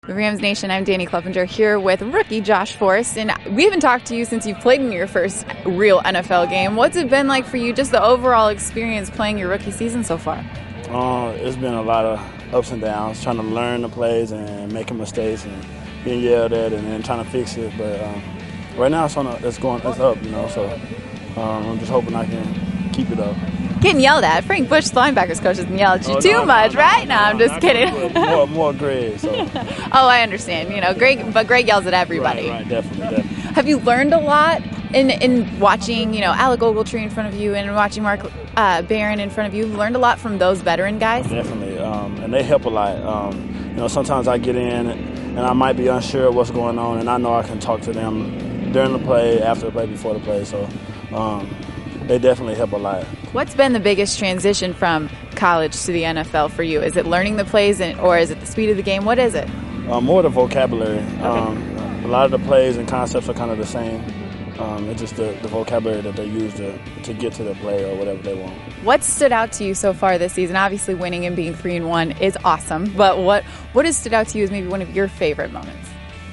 Rams Nation, I'm Danny Clevenger here with rookie Josh Forrest, and we haven't talked to you since you played in your first real NFL game. What's it been like for you, just the overall experience playing your rookie season so far? It's been a lot of ups and downs, trying to learn the plays and making mistakes and being yelled at and then trying to fix it. But right now it's up, So I'm just hoping I can keep it up. Getting yelled at. Frank Bush, the linebackers coach, doesn't yell at you too much, right? No, I'm just kidding. More Greg. So. Oh, I understand. Greg yells at everybody. Right, definitely. Have you learned a lot in watching, Alec Ogletree in front of you and watching Mark Barron in front of you? You've learned a lot from those veteran guys? Definitely, and they help a lot. Sometimes I get in and I might be unsure of what's going on, and I know I can talk to them during the play, after the play, before the play. So they definitely help a lot. What's been the biggest transition from college to the NFL for you? Is it learning the plays or is it the speed of the game? What is it? More the vocabulary. Okay. A lot of the plays and concepts are kind of the same. It's just the vocabulary that they use to get to the play or whatever they want. What stood out to you so far this season? Obviously, winning and being 3-1 is awesome, but what has stood out to you as maybe one of your favorite moments?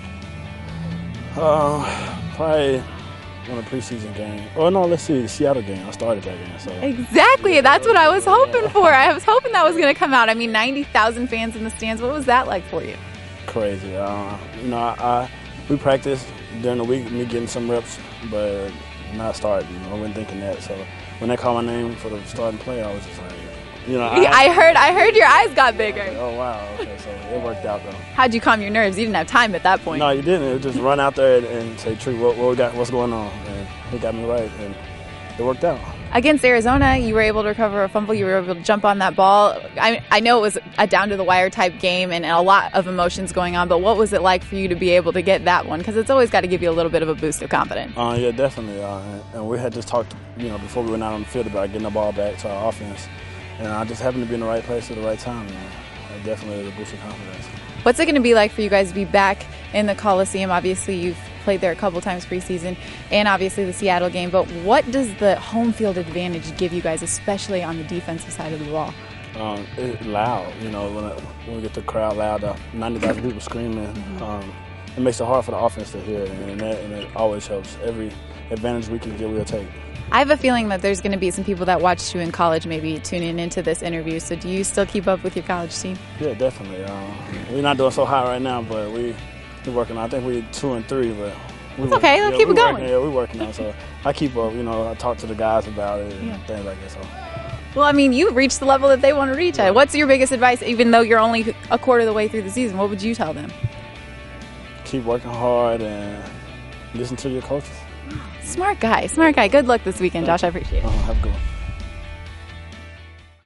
Probably on a preseason game. Oh no, let's see, the Seattle game. I started that game. So exactly, that's what I was hoping for. I was hoping that was going to come out. I mean, 90,000 fans in the stands. What was that like for you? Crazy. We practiced during the week, me getting some reps, but not starting. I wasn't thinking that. So when they called my name for the starting play, I was just like, I heard your eyes got bigger. Oh wow, okay, so it worked out though. How'd you calm your nerves? You didn't have time at that point. No, you didn't. It was just run out there and say, Tree, what we got? What's going on? And he got me right, and it worked out. Against Arizona, you were able to recover a fumble. You were able to jump on that ball. I know it was a down-to-the-wire type game and a lot of emotions going on, but what was it like for you to be able to get that one? Because it's always got to give you a little bit of a boost of confidence. Yeah, definitely. And we had just talked, before we went out on the field about getting the ball back to our offense. And I just happened to be in the right place at the right time. It definitely was a boost of confidence. What's it going to be like for you guys to be back in the Coliseum? Obviously, you've played there a couple times preseason, and obviously the Seattle game. But what does the home field advantage give you guys, especially on the defensive side of the ball? It's loud. When we get the crowd loud, 90,000 people screaming, it makes it hard for the offense to hear, and it always helps. Every advantage we can get, we'll take. I have a feeling that there's going to be some people that watched you in college maybe tuning into this interview. So do you still keep up with your college team? Yeah, definitely. We're not doing so hot right now, but we're working on. I think we're 2-3, but it's okay. They'll keep it going. We're working on. So I keep up. I talk to the guys about it and things like that. So. Well, I mean, you've reached the level that they want to reach at. What's your biggest advice, even though you're only a quarter of the way through the season? What would you tell them? Keep working hard and listen to your coaches. Smart guy. Good luck this weekend, Josh. I appreciate it. Have a good one.